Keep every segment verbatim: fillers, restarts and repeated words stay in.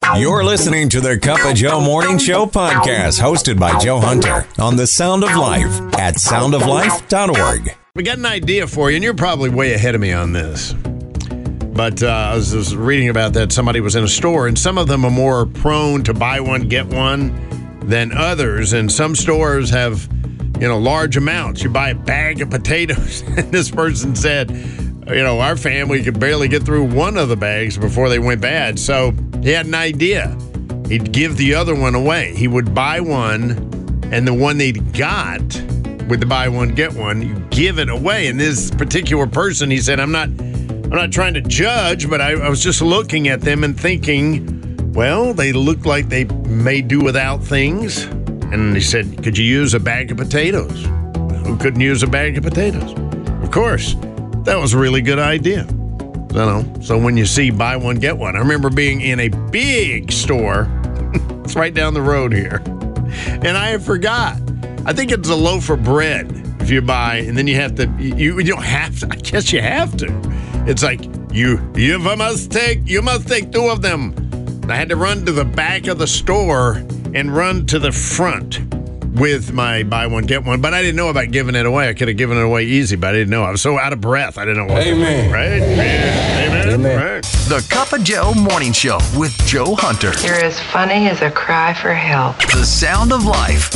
You're listening to the Cup of Joe Morning Show podcast, hosted by Joe Hunter on The Sound of Life at sound of life dot org. We got an idea for you, and you're probably way ahead of me on this. But uh, I was just reading about that. Somebody was in a store, and some of them are more prone to buy one, get one than others. And some stores have, you know, large amounts. You buy a bag of potatoes, and this person said, you know, our family could barely get through one of the bags before they went bad. So he had an idea. He'd give the other one away. He would buy one, and the one they'd got with the buy one, get one, you give it away. And this particular person, he said, I'm not I'm not trying to judge, but I, I was just looking at them and thinking, well, they look like they may do without things. And he said, could you use a bag of potatoes? Who couldn't use a bag of potatoes? Of course. That was a really good idea. You know, so when you see buy one, get one. I remember being in a big store. It's right down the road here. And I forgot. I think it's a loaf of bread if you buy, and then you have to, you, you don't have to, I guess you have to. It's like, you, you must take, you must take two of them. I had to run to the back of the store and run to the front with my buy one, get one. But I didn't know about giving it away. I could have given it away easy, but I didn't know. I was so out of breath. I didn't know what. Amen. Right? Amen. Amen. Right. The Cup of Joe Morning Show with Joe Hunter. You're as funny as a cry for help. The Sound of Life.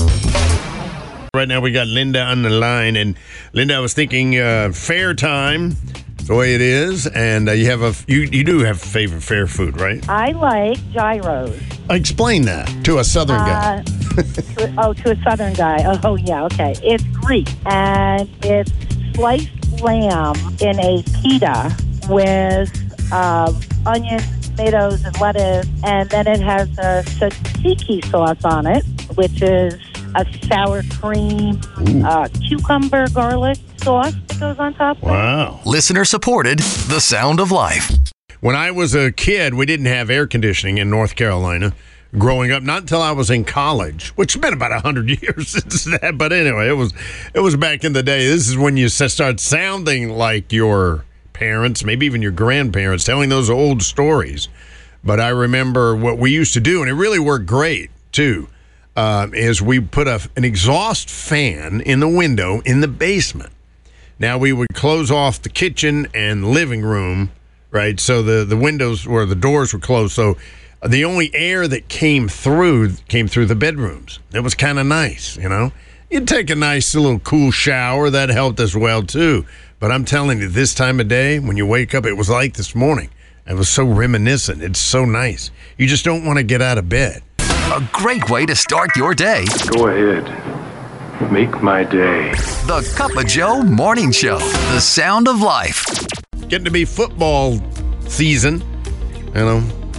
Right now we got Linda on the line. And Linda, I was thinking uh, fair time, the way it is. And uh, you have a, you, you do have favorite fair food, right? I like gyros. Explain that to a Southern guy. Uh, to, oh, to a Southern guy. Oh, yeah, okay. It's Greek, and it's sliced lamb in a pita with uh, onions, tomatoes, and lettuce, and then it has a tzatziki sauce on it, which is a sour cream, uh, cucumber, garlic sauce that goes on top of it. Wow. Listener supported, The Sound of Life. When I was a kid, we didn't have air conditioning in North Carolina growing up, not until I was in college, which has been about one hundred years since that. But anyway, it was it was back in the day. This is when you start sounding like your parents, maybe even your grandparents, telling those old stories. But I remember what we used to do, and it really worked great, too, uh, is we put a, an exhaust fan in the window in the basement. Now, we would close off the kitchen and living room, right? So the, the windows or the doors were closed. So the only air that came through came through the bedrooms. It was kind of nice, you know? You'd take a nice little cool shower. That helped as well, too. But I'm telling you, this time of day, when you wake up, it was like this morning. It was so reminiscent. It's so nice. You just don't want to get out of bed. A great way to start your day. Go ahead. Make my day. The Cup of Joe Morning Show. The Sound of Life. Getting to be football season, you know.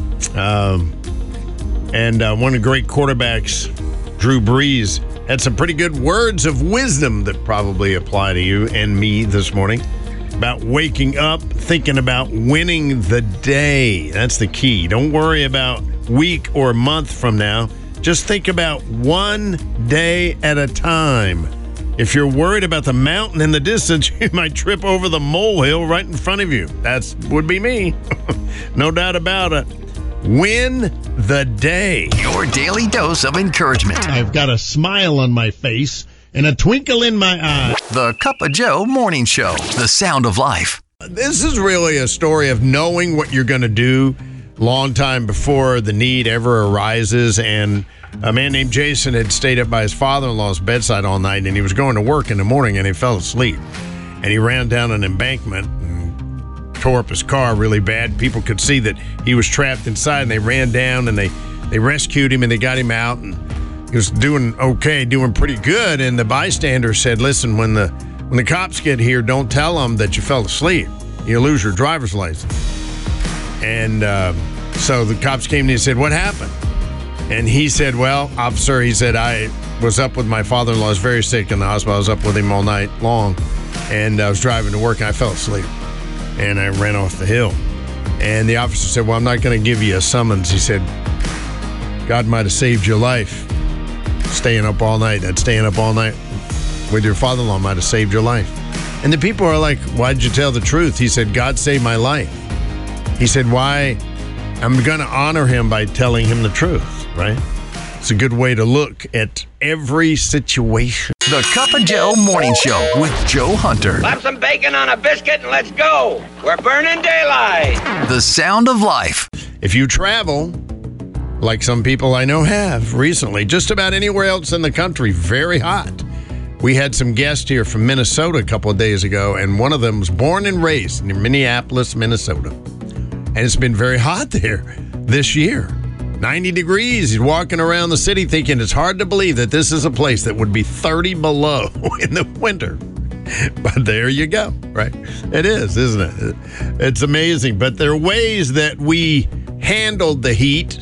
Um, and uh, one of the great quarterbacks, Drew Brees, had some pretty good words of wisdom that probably apply to you and me this morning about waking up, thinking about winning the day. That's the key. Don't worry about week or month from now. Just think about one day at a time. If you're worried about the mountain in the distance, you might trip over the molehill right in front of you. That would be me. No doubt about it. Win the day. Your daily dose of encouragement. I've got a smile on my face and a twinkle in my eye. The Cup of Joe Morning Show. The Sound of Life. This is really a story of knowing what you're going to do long time before the need ever arises. And a man named Jason had stayed up by his father-in-law's bedside all night, and he was going to work in the morning, and he fell asleep. And he ran down an embankment and tore up his car really bad. People could see that he was trapped inside, and they ran down, and they, they rescued him, and they got him out, and he was doing okay, doing pretty good. And the bystander said, listen, when the when the cops get here, don't tell them that you fell asleep. You'll lose your driver's license. And uh, so the cops came and he said, what happened? And he said, well, officer, he said, I was up with my father-in-law. He's very sick in the hospital. I was up with him all night long. And I was driving to work, and I fell asleep. And I ran off the hill. And the officer said, well, I'm not going to give you a summons. He said, God might have saved your life staying up all night. That staying up all night with your father-in-law might have saved your life. And the people are like, why did you tell the truth? He said, God saved my life. He said, why I'm going to honor him by telling him the truth, right? It's a good way to look at every situation. The Cup of Joe Morning Show with Joe Hunter. Slap some bacon on a biscuit and let's go. We're burning daylight. The Sound of Life. If you travel, like some people I know have recently, just about anywhere else in the country, very hot. We had some guests here from Minnesota a couple of days ago, and one of them was born and raised in Minneapolis, Minnesota. And it's been very hot there this year. ninety degrees. He's walking around the city thinking it's hard to believe that this is a place that would be thirty below in the winter. But there you go, right? It is, isn't it? It's amazing. But there are ways that we handled the heat.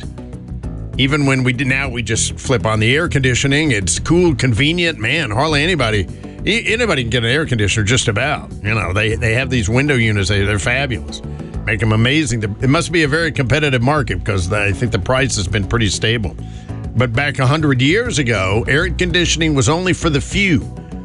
Even when we did, now we just flip on the air conditioning. It's cool, convenient. Man, hardly anybody, anybody can get an air conditioner just about. You know, they, they have these window units. They, they're fabulous. Make them amazing. It must be a very competitive market because I think the price has been pretty stable. But back one hundred years ago, air conditioning was only for the few,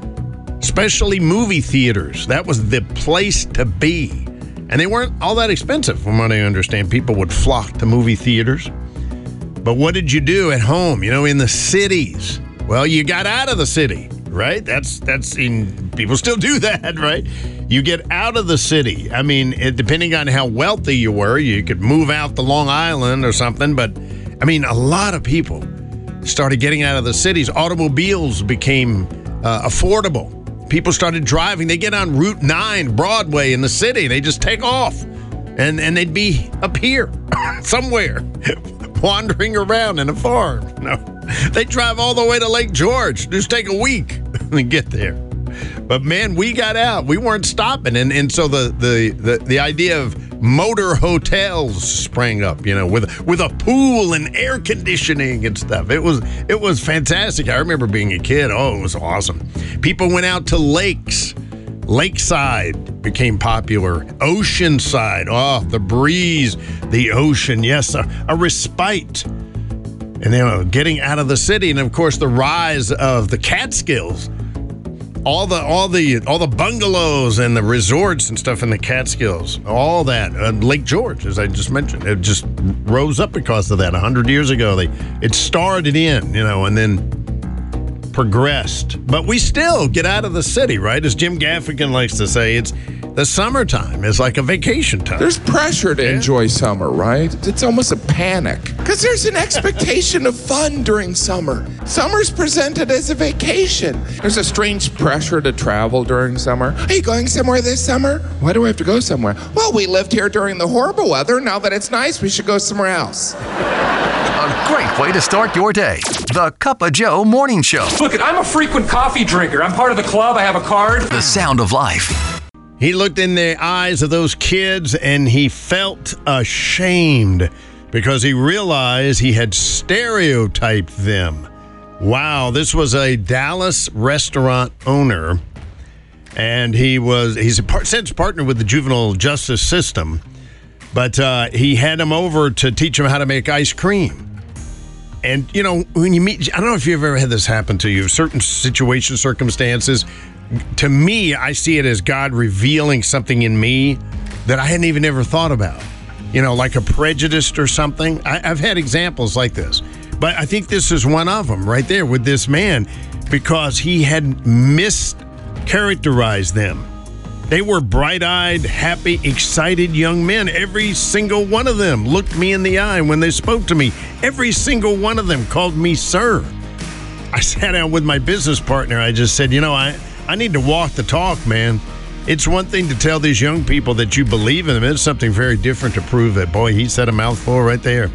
especially movie theaters. That was the place to be. And they weren't all that expensive, from what I understand. People would flock to movie theaters. But what did you do at home, you know, in the cities? Well, you got out of the city, right? That's, that's in, people still do that, right? You get out of the city. I mean, it, depending on how wealthy you were, you could move out to Long Island or something. But, I mean, a lot of people started getting out of the cities. Automobiles became uh, affordable. People started driving. They get on Route nine, Broadway in the city. They just take off. And, and they'd be up here somewhere, wandering around in a farm. No, they drive all the way to Lake George. Just take a week and get there. But man, we got out. We weren't stopping, and and so the the the, the idea of motor hotels sprang up. You know, with with a pool and air conditioning and stuff. It was it was fantastic. I remember being a kid. Oh, it was awesome. People went out to lakes. Lakeside became popular. Oceanside, oh, the breeze, the ocean, yes, a, a respite. And then uh, getting out of the city, and of course the rise of the Catskills, all the all the all the bungalows and the resorts and stuff in the Catskills, all that. Uh, Lake George, as I just mentioned, it just rose up because of that. A hundred years ago, they it started in, you know, and then progressed. But we still get out of the city, right? As Jim Gaffigan likes to say, it's the summertime is like a vacation time. There's pressure to yeah. enjoy summer, right? It's almost a panic because there's an expectation of fun during summer. Summer's presented as a vacation. There's a strange pressure to travel during summer. Are you going somewhere this summer? Why do we have to go somewhere? Well, we lived here during the horrible weather. Now that it's nice, we should go somewhere else. A great way to start your day. The Cup of Joe Morning Show. Look, I'm a frequent coffee drinker. I'm part of the club. I have a card. The Sound of Life. He looked in the eyes of those kids and he felt ashamed because he realized he had stereotyped them. Wow, this was a Dallas restaurant owner, and he was he's a part, since partnered with the juvenile justice system, but uh, he had him over to teach him how to make ice cream. And, you know, when you meet, I don't know if you've ever had this happen to you, certain situations, circumstances. To me, I see it as God revealing something in me that I hadn't even ever thought about. You know, like a prejudice or something. I, I've had examples like this. But I think this is one of them right there with this man, because he had mischaracterized them. They were bright-eyed, happy, excited young men. Every single one of them looked me in the eye when they spoke to me. Every single one of them called me sir. I sat down with my business partner. I just said, you know, I, I need to walk the talk, man. It's one thing to tell these young people that you believe in them. It's something very different to prove it. Boy, he said a mouthful right there.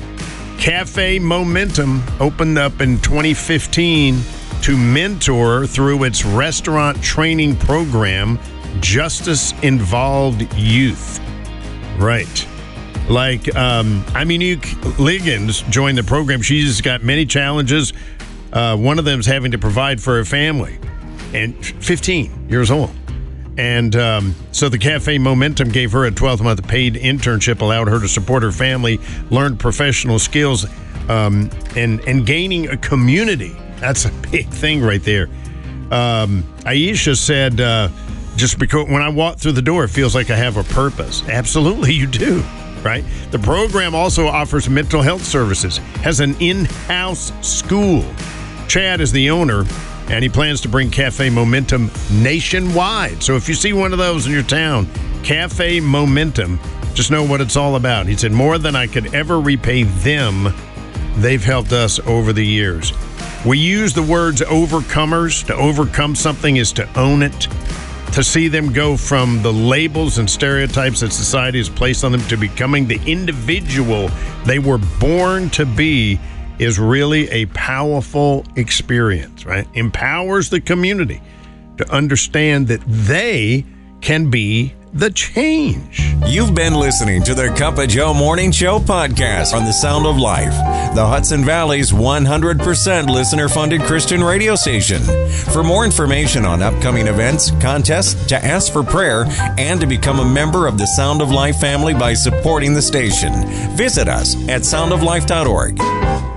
Cafe Momentum opened up in twenty fifteen to mentor through its restaurant training program justice-involved youth. Right. Like, um, Aminique Liggins joined the program. She's got many challenges. Uh, one of them is having to provide for her family. And fifteen years old. And um, so the Cafe Momentum gave her a twelve-month paid internship, allowed her to support her family, learn professional skills, um, and, and gaining a community. That's a big thing right there. Um, Aisha said, uh, just because when I walk through the door, it feels like I have a purpose. Absolutely, you do. right? The program also offers mental health services, has an in-house school. Chad is the owner, and he plans to bring Cafe Momentum nationwide. So if you see one of those in your town, Cafe Momentum, just know what it's all about. He said, more than I could ever repay them, they've helped us over the years. We use the words overcomers. To overcome something is to own it. To see them go from the labels and stereotypes that society has placed on them to becoming the individual they were born to be is really a powerful experience, right? Empowers the community to understand that they can be the change. You've been listening to the Cup of Joe Morning Show podcast on the Sound of Life, the Hudson Valley's one hundred percent listener-funded Christian radio station. For more information on upcoming events, contests, to ask for prayer, and to become a member of the Sound of Life family by supporting the station, visit us at sound of life dot org.